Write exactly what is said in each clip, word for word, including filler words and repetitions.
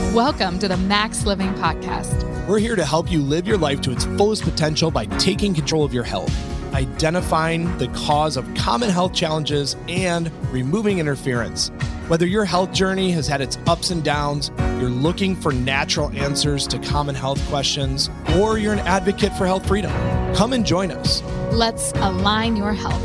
Welcome to the Max Living Podcast. We're here to help you live your life to its fullest potential by taking control of your health, identifying the cause of common health challenges, and removing interference. Whether your health journey has had its ups and downs, you're looking for natural answers to common health questions, or you're an advocate for health freedom, come and join us. Let's align your health.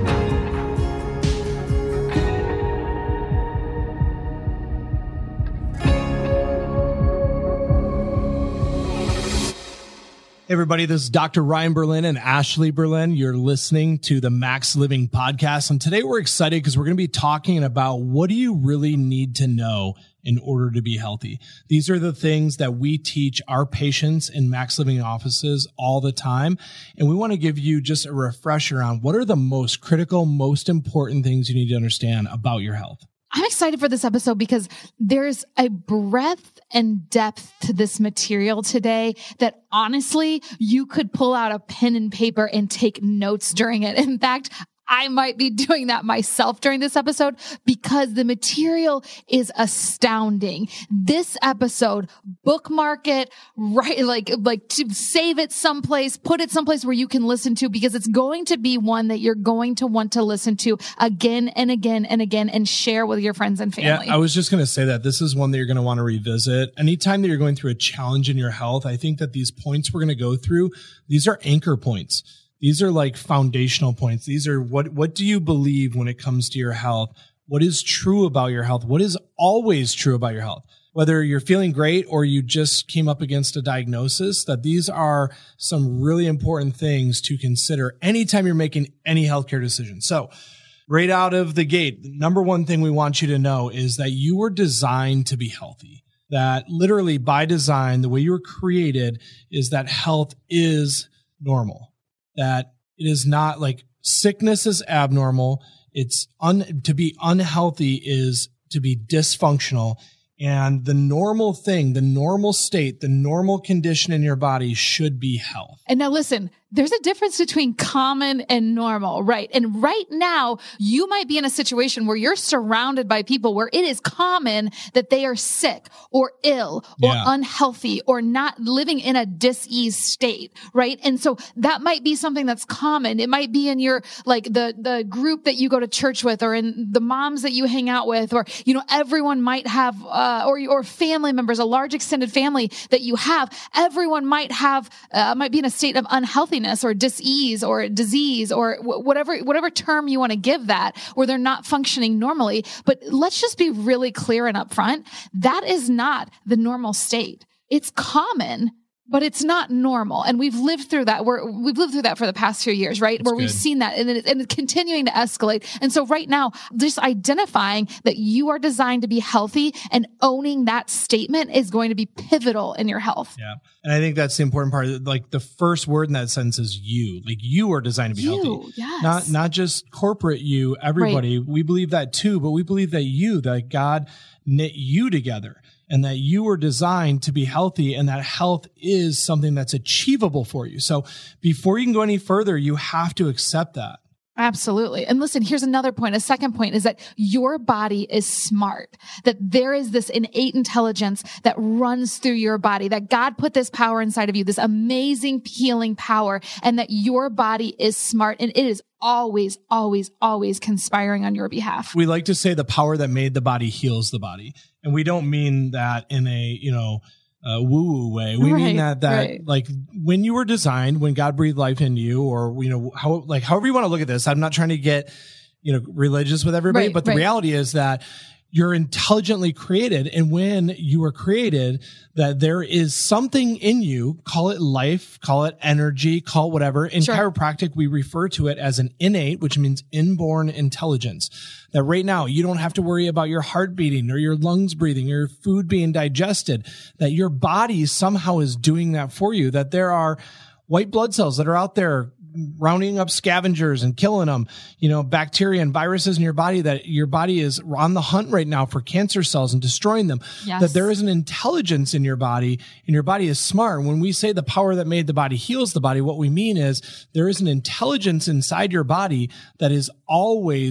Hey everybody, this is Doctor Ryan Berlin and Ashley Berlin. You're listening to the Max Living Podcast. And today we're excited because we're going to be talking about what do you really need to know in order to be healthy. These are the things that we teach our patients in Max Living offices all the time. And we want to give you just a refresher on what are the most critical, most important things you need to understand about your health. I'm excited for this episode because there's a breadth and depth to this material today that honestly, you could pull out a pen and paper and take notes during it. In fact, I might be doing that myself during this episode because the material is astounding. This episode, bookmark it, right? Like, like to save it someplace, put it someplace where you can listen to because it's going to be one that you're going to want to listen to again and again and again and share with your friends and family. Yeah, I was just going to say that this is one that you're going to want to revisit. Anytime that you're going through a challenge in your health, I think that these points we're going to go through, these are anchor points. These are like foundational points. These are what, what do you believe when it comes to your health? What is true about your health? What is always true about your health? Whether you're feeling great or you just came up against a diagnosis, that these are some really important things to consider anytime you're making any healthcare decision. So right out of the gate, the number one thing we want you to know is that you were designed to be healthy. That literally by design, the way you were created is that health is normal. That it is not like sickness is abnormal. It's un, to be unhealthy is to be dysfunctional. And the normal thing, the normal state, the normal condition in your body should be health. And now listen, there's a difference between common and normal, right? And right now, you might be in a situation where you're surrounded by people where it is common that they are sick or ill or Yeah. unhealthy or not living in a dis-ease state, right? And so that might be something that's common. It might be in your, like the, the group that you go to church with or in the moms that you hang out with, or, you know, everyone might have, uh, or, or family members, a large extended family that you have, everyone might have, uh, might be in a state of unhealthiness or dis-ease or disease or w- whatever, whatever term you want to give that, where they're not functioning normally. But let's just be really clear and upfront. That is not the normal state. It's common, but it's not normal. And we've lived through that. We're, we've lived through that for the past few years, right? That's Where we've good. seen that and, it, and it's continuing to escalate. And so right now, just identifying that you are designed to be healthy and owning that statement is going to be pivotal in your health. Yeah. And I think that's the important part. Like the first word in that sentence is you. Like you are designed to be You, healthy. yes. Not not just corporate you, everybody. We believe that too, but we believe that you, that God knit you together and that you were designed to be healthy and that health is something that's achievable for you. So before you can go any further, you have to accept that. Absolutely. And listen, here's another point. A second point is that your body is smart, that there is this innate intelligence that runs through your body, that God put this power inside of you, this amazing healing power, and that your body is smart and it is always, always, always conspiring on your behalf. We like to say the power that made the body heals the body. And we don't mean that in a, you know, Uh, woo-woo way. We Right, mean that, that right. like when you were designed, when God breathed life into you, or, you know, how, like, however you want to look at this, I'm not trying to get, you know, religious with everybody, Right, but the right. reality is that you're intelligently created. And when you were created, that there is something in you, call it life, call it energy, call it whatever. In Sure. chiropractic, we refer to it as an innate, which means inborn intelligence. That right now you don't have to worry about your heart beating or your lungs breathing or your food being digested, that your body somehow is doing that for you, that there are white blood cells that are out there rounding up scavengers and killing them, you know, bacteria and viruses in your body, that your body is on the hunt right now for cancer cells and destroying them. Yes. That there is an intelligence in your body and your body is smart. When we say the power that made the body heals the body, what we mean is there is an intelligence inside your body that is always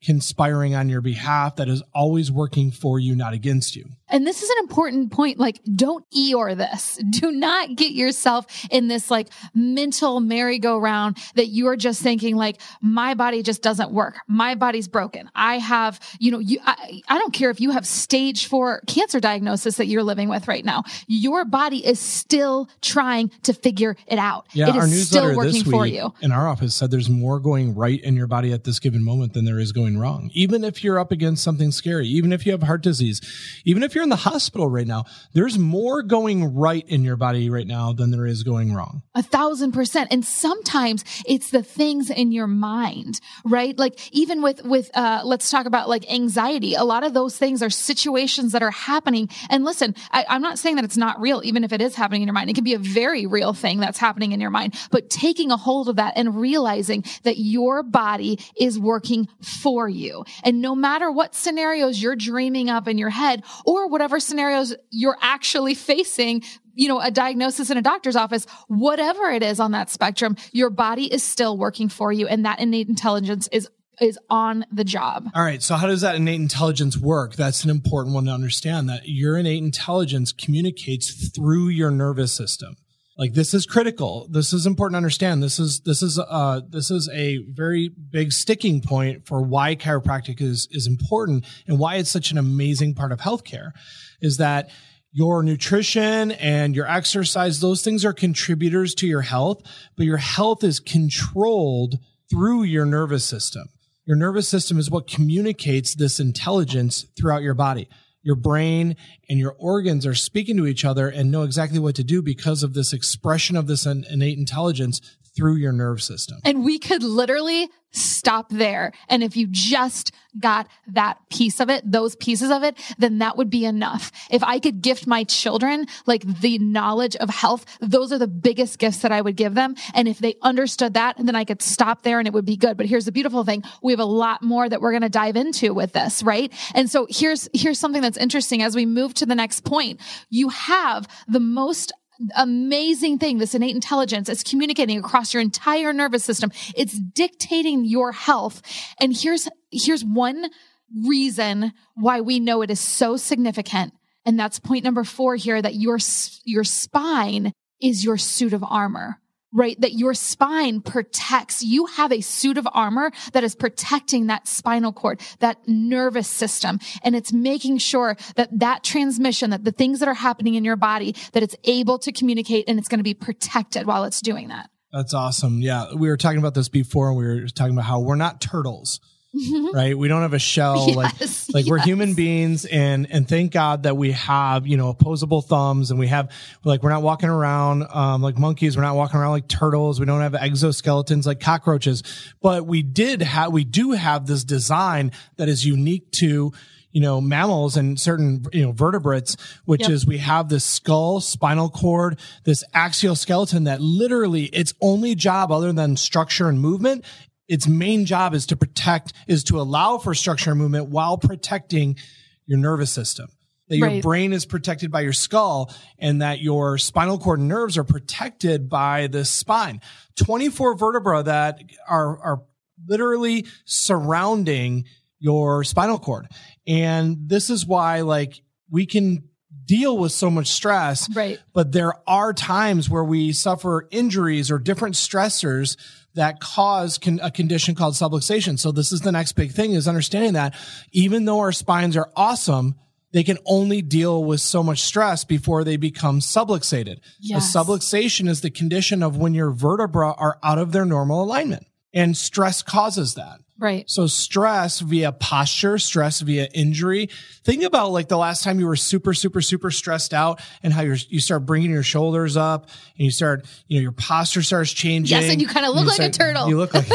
conspiring on your behalf, that is always working for you, not against you. And this is an important point. Like, don't Eeyore this. Do not get yourself in this like mental merry-go-round that you are just thinking like, my body just doesn't work. My body's broken. I have, you know, you, I, I don't care if you have stage four cancer diagnosis that you're living with right now. Your body is still trying to figure it out. Yeah, it our is newsletter still working this week for you. In our office said there's more going right in your body at this given moment than there is going wrong. Even if you're up against something scary, even if you have heart disease, even if you're in the hospital right now, there's more going right in your body right now than there is going wrong. A thousand percent. And sometimes it's the things in your mind, right? Like even with, with, uh, let's talk about like anxiety. A lot of those things are situations that are happening. And listen, I, I'm not saying that it's not real, even if it is happening in your mind. It can be a very real thing that's happening in your mind, but taking a hold of that and realizing that your body is working for you. And no matter what scenarios you're dreaming up in your head or whatever scenarios you're actually facing, you know, a diagnosis in a doctor's office, whatever it is on that spectrum, your body is still working for you. And that innate intelligence is is on the job. All right. So how does that innate intelligence work? That's an important one to understand, that your innate intelligence communicates through your nervous system. Like this is critical. This is important to understand. This is, this is, uh, this is a very big sticking point for why chiropractic is, is important and why it's such an amazing part of healthcare, is that your nutrition and your exercise, those things are contributors to your health, but your health is controlled through your nervous system. Your nervous system is what communicates this intelligence throughout your body. Your brain and your organs are speaking to each other and know exactly what to do because of this expression of this innate intelligence through your nerve system. And we could literally stop there. And if you just got that piece of it, those pieces of it, then that would be enough. If I could gift my children like the knowledge of health, those are the biggest gifts that I would give them. And if they understood that, then I could stop there and it would be good. But here's the beautiful thing. We have a lot more that we're going to dive into with this, right? And so here's, here's something that's interesting as we move to the next point. You have the most amazing thing, this innate intelligence. It's communicating across your entire nervous system. It's dictating your health. And here's, here's one reason why we know it is so significant. And that's point number four here, that your, your spine is your suit of armor, right? That your spine protects. You have a suit of armor that is protecting that spinal cord, that nervous system. And it's making sure that that transmission, that the things that are happening in your body, that it's able to communicate and it's going to be protected while it's doing that. That's awesome. Yeah. We were talking about this before, and we were talking about how we're not turtles. Mm-hmm. Right. We don't have a shell. Yes, like, like yes. We're human beings, and, and thank God that we have, you know, opposable thumbs, and we have, like, we're not walking around, um, like monkeys. We're not walking around like turtles. We don't have exoskeletons like cockroaches, but we did have, we do have this design that is unique to, you know, mammals and certain, you know, vertebrates, which yep. is we have this skull, spinal cord, this axial skeleton that literally its only job other than structure and movement, its main job is to protect, is to allow for structure and movement while protecting your nervous system. That your right. brain is protected by your skull, and that your spinal cord and nerves are protected by the spine. twenty-four vertebrae that are, are literally surrounding your spinal cord. And this is why, like, we can deal with so much stress, right. but there are times where we suffer injuries or different stressors that cause con- a condition called subluxation. So this is the next big thing, is understanding that even though our spines are awesome, they can only deal with so much stress before they become subluxated. Yes. A subluxation is the condition of when your vertebrae are out of their normal alignment, and stress causes that. Right. So stress via posture, stress via injury. Think about like the last time you were super, super, super stressed out, and how you're, you start bringing your shoulders up, and you start, you know, your posture starts changing. Yes, and you kind of look like start, a turtle. You look like,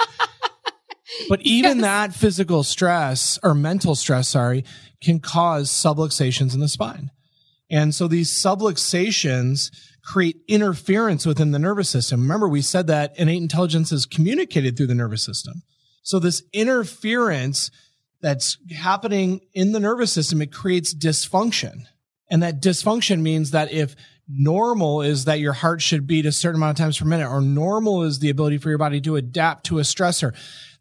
but even yes. that physical stress or mental stress, sorry, can cause subluxations in the spine. And so these subluxations create interference within the nervous system. Remember, we said that innate intelligence is communicated through the nervous system. So this interference that's happening in the nervous system, it creates dysfunction. And that dysfunction means that if normal is that your heart should beat a certain amount of times per minute, or normal is the ability for your body to adapt to a stressor,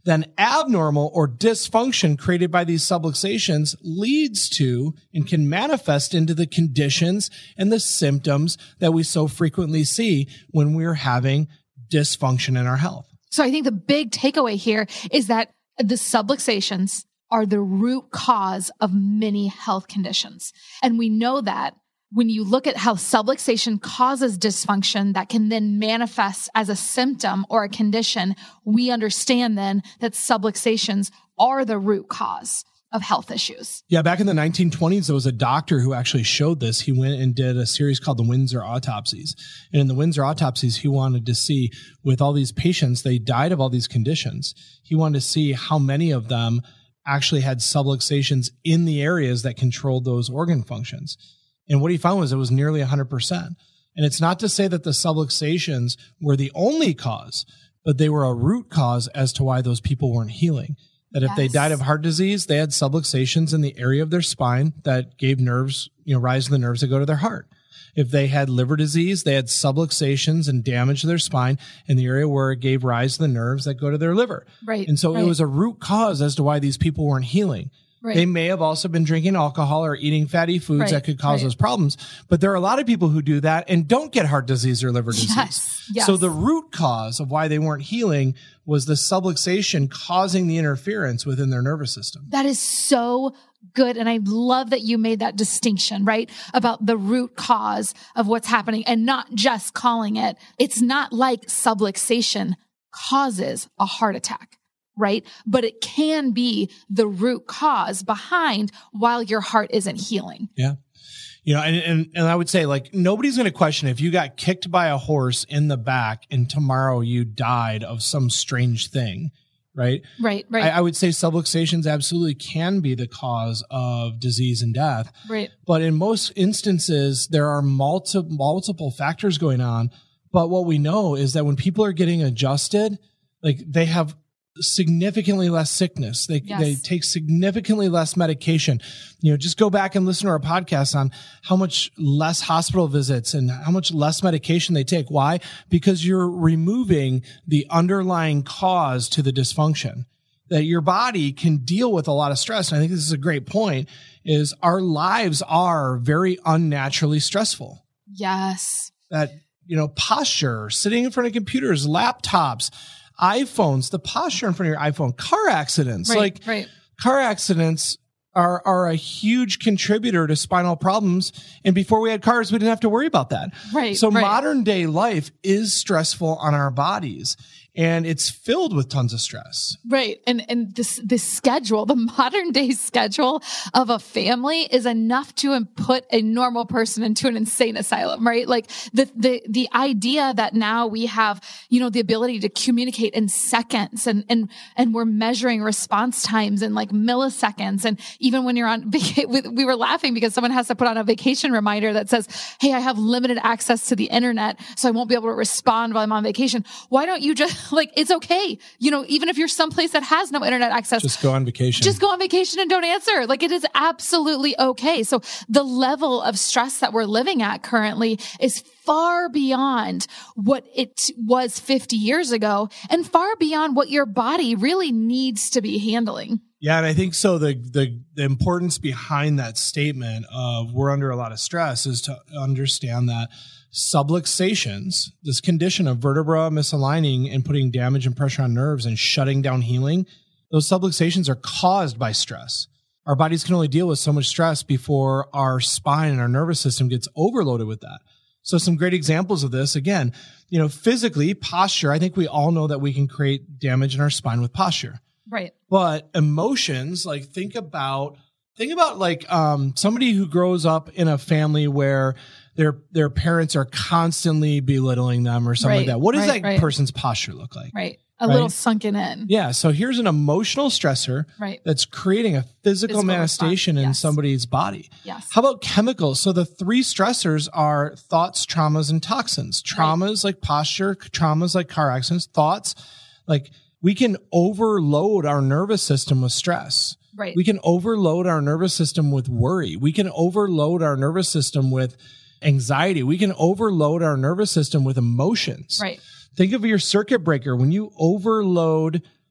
then abnormal or dysfunction created by these subluxations leads to and can manifest into the conditions and the symptoms that we so frequently see when we're having dysfunction in our health. So I think the big takeaway here is that the subluxations are the root cause of many health conditions. And we know that when you look at how subluxation causes dysfunction that can then manifest as a symptom or a condition, we understand then that subluxations are the root cause of health issues. Yeah, back in the nineteen twenties, there was a doctor who actually showed this. He went and did a series called the Windsor Autopsies. And in the Windsor Autopsies, he wanted to see with all these patients, they died of all these conditions. He wanted to see how many of them actually had subluxations in the areas that controlled those organ functions. And what he found was it was nearly one hundred percent. And it's not to say that the subluxations were the only cause, but they were a root cause as to why those people weren't healing. That if yes. they died of heart disease, they had subluxations in the area of their spine that gave nerves, you know, rise to the nerves that go to their heart. If they had liver disease, they had subluxations and damage to their spine in the area where it gave rise to the nerves that go to their liver. Right. And so right. it was a root cause as to why these people weren't healing. Right. They may have also been drinking alcohol or eating fatty foods right. that could cause right. those problems. But there are a lot of people who do that and don't get heart disease or liver disease. Yes. Yes. So the root cause of why they weren't healing was the subluxation causing the interference within their nervous system. That is so good. And I love that you made that distinction, right? About the root cause of what's happening and not just calling it. It's not like subluxation causes a heart attack. Right? But it can be the root cause behind while your heart isn't healing. Yeah. You know, and, and, and I would say like, nobody's going to question if you got kicked by a horse in the back and tomorrow you died of some strange thing, right? Right, right. I, I would say subluxations absolutely can be the cause of disease and death. Right. But in most instances, there are multi, multiple factors going on. But what we know is that when people are getting adjusted, like they have significantly less sickness. They yes. they take significantly less medication. You know, just go back and listen to our podcast on how much less hospital visits and how much less medication they take. Why? Because you're removing the underlying cause to the dysfunction. That your body can deal with a lot of stress. And I think this is a great point, is our lives are very unnaturally stressful. Yes. That, you know, posture, sitting in front of computers, laptops, iPhones, the posture in front of your iPhone, car accidents, right, like right. car accidents are, are a huge contributor to spinal problems. And before we had cars, we didn't have to worry about that. Right. So right. modern day life is stressful on our bodies. And it's filled with tons of stress. Right. And and this this schedule, the modern day schedule of a family is enough to put a normal person into an insane asylum, right? Like the the the idea that now we have, you know, the ability to communicate in seconds and and and we're measuring response times in like milliseconds. And even when you're on vacation, we were laughing because someone has to put on a vacation reminder that says, "Hey, I have limited access to the internet, so I won't be able to respond while I'm on vacation." Why don't you just like, it's okay. You know, even if you're someplace that has no internet access, just go on vacation. Just go on vacation and don't answer. Like, it is absolutely okay. So the level of stress that we're living at currently is far beyond what it was fifty years ago and far beyond what your body really needs to be handling. Yeah. And I think so. The, the, the importance behind that statement of we're under a lot of stress is to understand that subluxations, this condition of vertebra misaligning and putting damage and pressure on nerves and shutting down healing, those subluxations are caused by stress. Our bodies can only deal with so much stress before our spine and our nervous system gets overloaded with that. So some great examples of this, again, you know, physically, posture, I think we all know that we can create damage in our spine with posture. Right. But emotions, like think about, think about like um, somebody who grows up in a family where their their parents are constantly belittling them or something right, like that. What does right, that right. person's posture look like? Right. A right? little sunken in. Yeah. So here's an emotional stressor right. that's creating a physical, physical manifestation in yes. somebody's body. Yes. How about chemicals? So the three stressors are thoughts, traumas, and toxins. Traumas right. like posture, traumas like car accidents, thoughts, like we can overload our nervous system with stress. Right. We can overload our nervous system with worry. We can overload our nervous system with anxiety. We can overload our nervous system with emotions. Right. Think of your circuit breaker. When you overload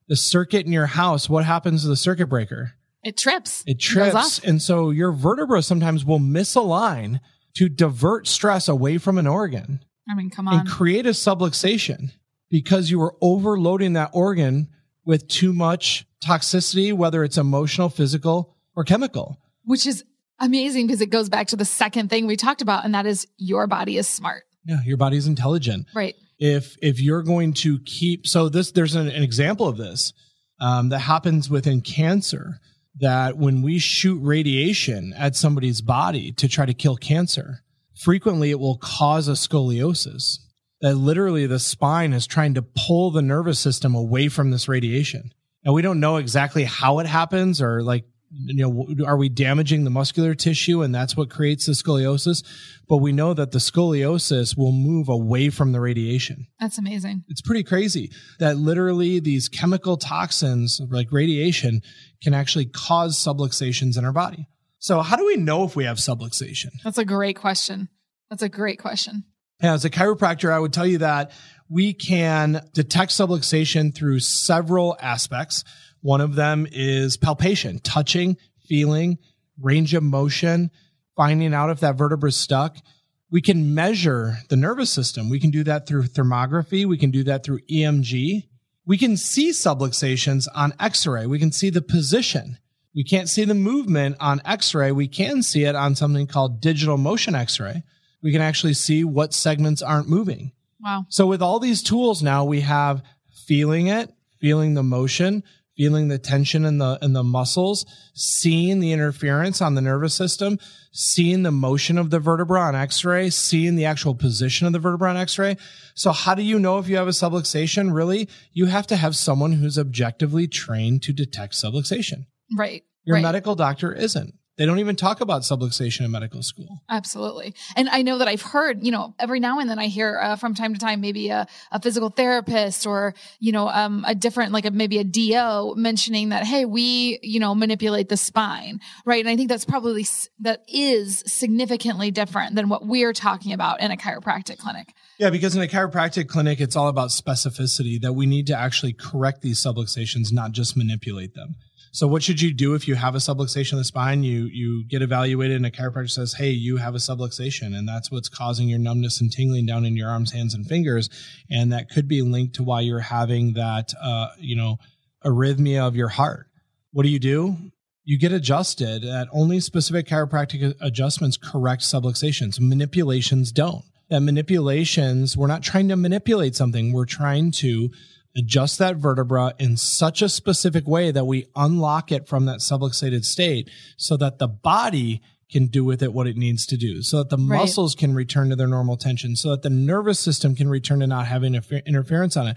The circuit in your house, what happens to the circuit breaker? It trips. It trips. And so your vertebra sometimes will misalign to divert stress away from an organ. I mean, come on. And create a subluxation because you were overloading that organ with too much toxicity, whether it's emotional, physical, or chemical. Which is amazing because it goes back to the second thing we talked about, and that is your body is smart. Yeah, your body's intelligent. Right. If if you're going to keep, so this there's an, an example of this um, that happens within cancer, that when we shoot radiation at somebody's body to try to kill cancer, frequently it will cause a scoliosis. That literally the spine is trying to pull the nervous system away from this radiation. And we don't know exactly how it happens, or like, you know, are we damaging the muscular tissue and that's what creates the scoliosis? But we know that the scoliosis will move away from the radiation. That's amazing. It's pretty crazy that literally these chemical toxins like radiation can actually cause subluxations in our body. So how do we know if we have subluxation? That's a great question. That's a great question. Yeah, as a chiropractor, I would tell you that we can detect subluxation through several aspects. One of them is palpation, touching, feeling, range of motion, finding out if that vertebra is stuck. We can measure the nervous system. We can do that through thermography. We can do that through E M G. We can see subluxations on X-ray. We can see the position. We can't see the movement on X-ray. We can see it on something called digital motion X-ray. We can actually see what segments aren't moving. Wow. So with all these tools now, we have feeling it, feeling the motion, feeling the tension in the in the muscles, seeing the interference on the nervous system, seeing the motion of the vertebra on X-ray, seeing the actual position of the vertebra on X-ray. So how do you know if you have a subluxation? Really, you have to have someone who's objectively trained to detect subluxation. Right. Your right. medical doctor isn't. They don't even talk about subluxation in medical school. Absolutely. And I know that I've heard, you know, every now and then I hear uh, from time to time, maybe a, a physical therapist or, you know, um, a different, like a, maybe a D O mentioning that, hey, we, you know, manipulate the spine. Right. And I think that's probably, that is significantly different than what we're talking about in a chiropractic clinic. Yeah, because in a chiropractic clinic, it's all about specificity, that we need to actually correct these subluxations, not just manipulate them. So what should you do if you have a subluxation of the spine? You you get evaluated and a chiropractor says, hey, you have a subluxation, and that's what's causing your numbness and tingling down in your arms, hands, and fingers. And that could be linked to why you're having that, uh, you know, arrhythmia of your heart. What do you do? You get adjusted. That only specific chiropractic adjustments correct subluxations. Manipulations don't. That manipulations, we're not trying to manipulate something. We're trying to adjust that vertebra in such a specific way that we unlock it from that subluxated state so that the body can do with it what it needs to do, so that the right. muscles can return to their normal tension, so that the nervous system can return to not having interference on it.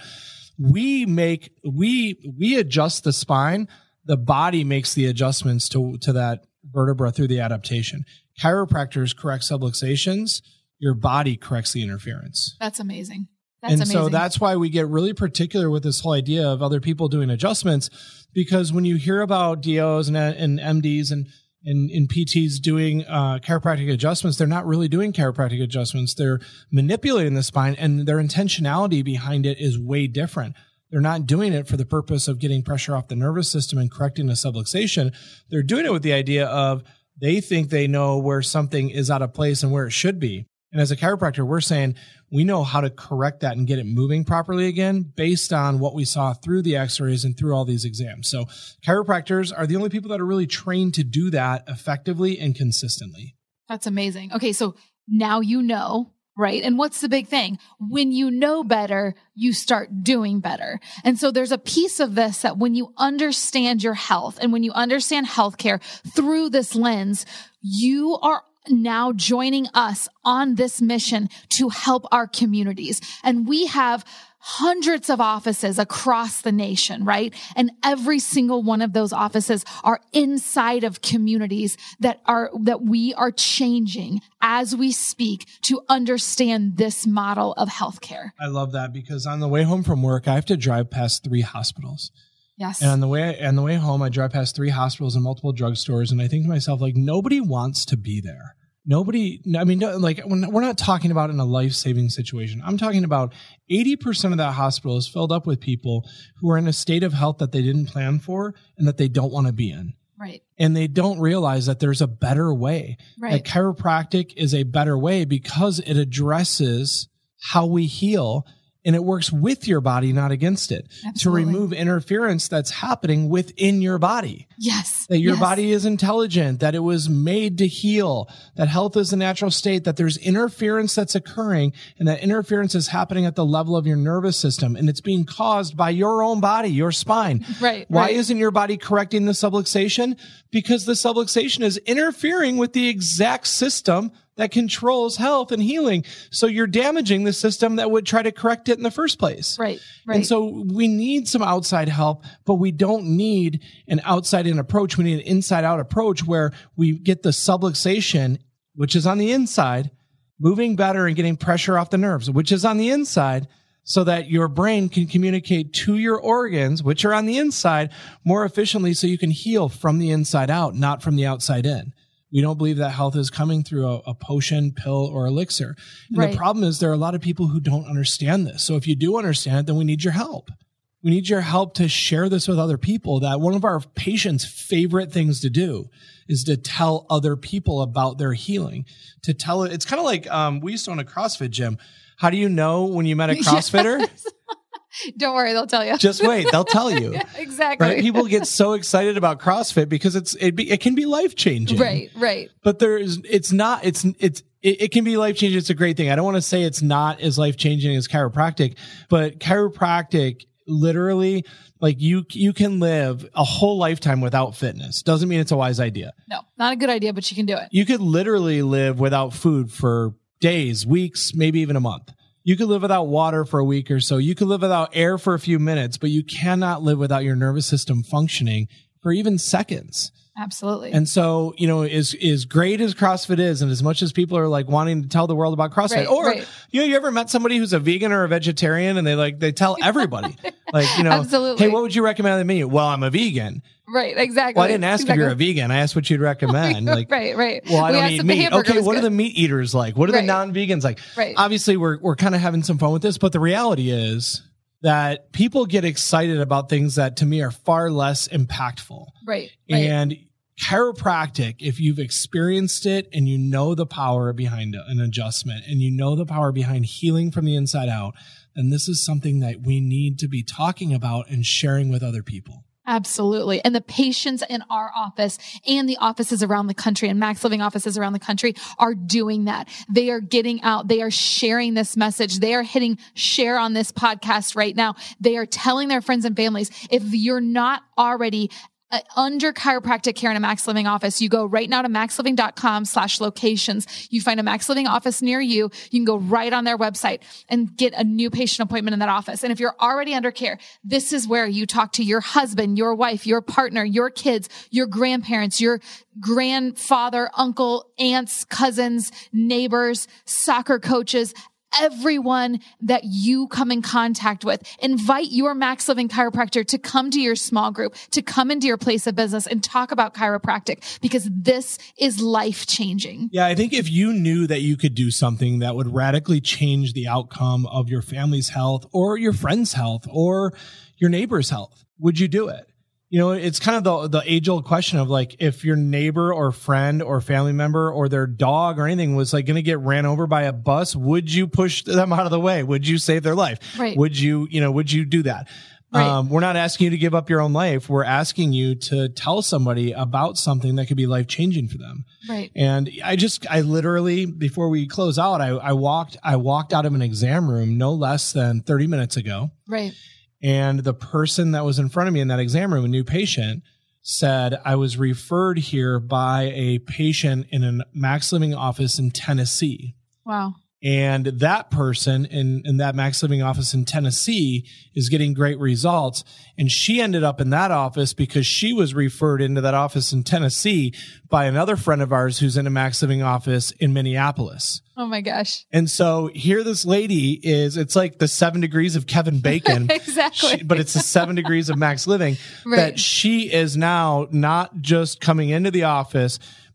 We make, we, we adjust the spine. The body makes the adjustments to, to that vertebra through the adaptation. Chiropractors correct subluxations. Your body corrects the interference. That's amazing. That's and amazing. so that's why we get really particular with this whole idea of other people doing adjustments, because when you hear about D Os and, and M Ds and, and, and P Ts doing uh, chiropractic adjustments, they're not really doing chiropractic adjustments. They're manipulating the spine, and their intentionality behind it is way different. They're not doing it for the purpose of getting pressure off the nervous system and correcting a subluxation. They're doing it with the idea of they think they know where something is out of place and where it should be. And as a chiropractor, we're saying we know how to correct that and get it moving properly again based on what we saw through the x-rays and through all these exams. So chiropractors are the only people that are really trained to do that effectively and consistently. That's amazing. Okay, so now you know, right? And what's the big thing? When you know better, you start doing better. And so there's a piece of this that when you understand your health and when you understand healthcare through this lens, you are now joining us on this mission to help our communities. And we have hundreds of offices across the nation, right? And every single one of those offices are inside of communities that are, that we are changing as we speak to understand this model of healthcare. I love that, because on the way home from work, I have to drive past three hospitals. Yes. And on the way, on the way home, I drive past three hospitals and multiple drugstores. And I think to myself, like, nobody wants to be there. Nobody, I mean, no, like when, we're not talking about in a life-saving situation. I'm talking about eighty percent of that hospital is filled up with people who are in a state of health that they didn't plan for and that they don't want to be in. Right. And they don't realize that there's a better way. Right. That chiropractic is a better way because it addresses how we heal. And it works with your body, not against it. Absolutely. To remove interference that's happening within your body. Yes. That your yes. body is intelligent, that it was made to heal, that health is a natural state, that there's interference that's occurring, and that interference is happening at the level of your nervous system, and it's being caused by your own body, your spine. Right. Why right. isn't your body correcting the subluxation? Because the subluxation is interfering with the exact system that controls health and healing. So you're damaging the system that would try to correct it in the first place. Right, right. And so we need some outside help, but we don't need an outside-in approach. We need an inside-out approach where we get the subluxation, which is on the inside, moving better and getting pressure off the nerves, which is on the inside, so that your brain can communicate to your organs, which are on the inside, more efficiently so you can heal from the inside out, not from the outside in. We don't believe that health is coming through a, a potion, pill, or elixir. And right. the problem is there are a lot of people who don't understand this. So if you do understand it, then we need your help. We need your help to share this with other people. That one of our patients' favorite things to do is to tell other people about their healing. To tell it, it's kind of like um, we used to own a CrossFit gym. How do you know when you met a CrossFitter? Yes. Don't worry, they'll tell you. Just wait, they'll tell you. Yeah, exactly. Right? People get so excited about CrossFit because it's it, be, it can be life changing. Right, right. But there's it's not it's it's it, it can be life changing. It's a great thing. I don't want to say it's not as life changing as chiropractic, but chiropractic literally, like you you can live a whole lifetime without fitness. Doesn't mean it's a wise idea. No, not a good idea, but you can do it. You could literally live without food for days, weeks, maybe even a month. You could live without water for a week or so. You could live without air for a few minutes, but you cannot live without your nervous system functioning for even seconds. Absolutely. And so, you know, as, as great as CrossFit is, and as much as people are like wanting to tell the world about CrossFit, right, or, right. you know, you ever met somebody who's a vegan or a vegetarian and they like, they tell everybody, like, you know, Absolutely. hey, what would you recommend on the menu? Well, I'm a vegan. Right, exactly. Well, I didn't ask exactly. if you're a vegan. I asked what you'd recommend. Like, right, right. Well, I we don't eat meat. Okay, what are the meat eaters like? What are right. the non-vegans like? Right. Obviously, we're we're kind of having some fun with this, but the reality is that people get excited about things that to me are far less impactful. Right. right. And chiropractic, if you've experienced it and you know the power behind an adjustment and you know the power behind healing from the inside out, then this is something that we need to be talking about and sharing with other people. Absolutely. And the patients in our office and the offices around the country and Max Living offices around the country are doing that. They are getting out. They are sharing this message. They are hitting share on this podcast right now. They are telling their friends and families, if you're not already Uh, under chiropractic care in a Max Living office, you go right now to maxliving.com slash locations. You find a Max Living office near you. You can go right on their website and get a new patient appointment in that office. And if you're already under care, this is where you talk to your husband, your wife, your partner, your kids, your grandparents, your grandfather, uncle, aunts, cousins, neighbors, soccer coaches, everyone that you come in contact with. Invite your Max Living chiropractor to come to your small group, to come into your place of business and talk about chiropractic, because this is life changing. Yeah, I think if you knew that you could do something that would radically change the outcome of your family's health or your friend's health or your neighbor's health, would you do it? You know, it's kind of the the age old question of like, if your neighbor or friend or family member or their dog or anything was like going to get ran over by a bus, would you push them out of the way? Would you save their life? Right. Would you, you know, would you do that? Right. Um, we're not asking you to give up your own life. We're asking you to tell somebody about something that could be life changing for them. Right. And I just, I literally, before we close out, I, I walked, I walked out of an exam room no less than thirty minutes ago. Right. And the person that was in front of me in that exam room, a new patient, said, I was referred here by a patient in a Max Living office in Tennessee. Wow. And that person in, in that Max Living office in Tennessee is getting great results. And she ended up in that office because she was referred into that office in Tennessee by another friend of ours who's in a Max Living office in Minneapolis. Oh my gosh. And so here this lady is, it's like the seven degrees of Kevin Bacon. Exactly. She, but it's the seven degrees of Max Living. Right. That she is now not just coming into the office,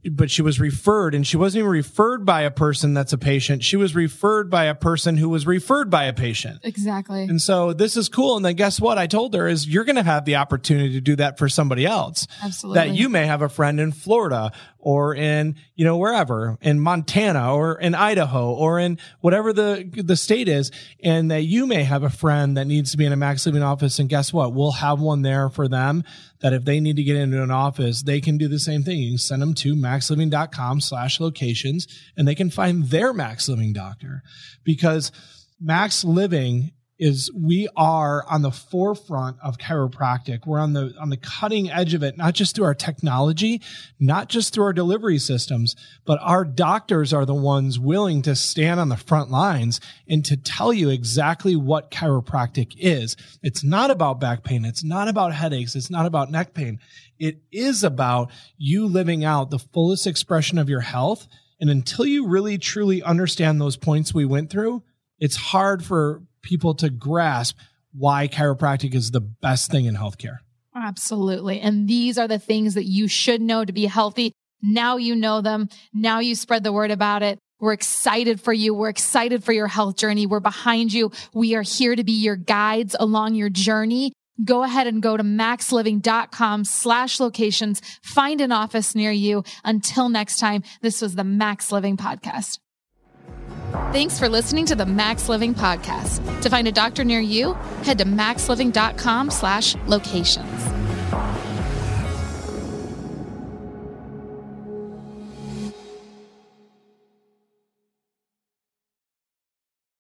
but she was referred, and she wasn't even referred by a person that's a patient. She was referred by a person who was referred by a patient. Exactly. And so this is cool. And then guess what? I told her is you're going to have the opportunity to do that for somebody else. Absolutely. That you may have a friend in Florida or in, you know, wherever, in Montana or in Idaho or in whatever the, the state is. And that you may have a friend that needs to be in a Max Living office. And guess what? We'll have one there for them that if they need to get into an office, they can do the same thing. You can send them to maxliving.com slash locations and they can find their Max Living doctor, because Max Living is, we are on the forefront of chiropractic. We're on the, on the cutting edge of it, not just through our technology, not just through our delivery systems, but our doctors are the ones willing to stand on the front lines and to tell you exactly what chiropractic is. It's not about back pain. It's not about headaches. It's not about neck pain. It is about you living out the fullest expression of your health. And until you really, truly understand those points we went through, it's hard for people to grasp why chiropractic is the best thing in healthcare. Absolutely. And these are the things that you should know to be healthy. Now you know them. Now you spread the word about it. We're excited for you. We're excited for your health journey. We're behind you. We are here to be your guides along your journey. Go ahead and go to maxliving.com slash locations. Find an office near you. Until next time, this was the Max Living Podcast. Thanks for listening to the Max Living Podcast. To find a doctor near you, head to maxliving.com slash locations.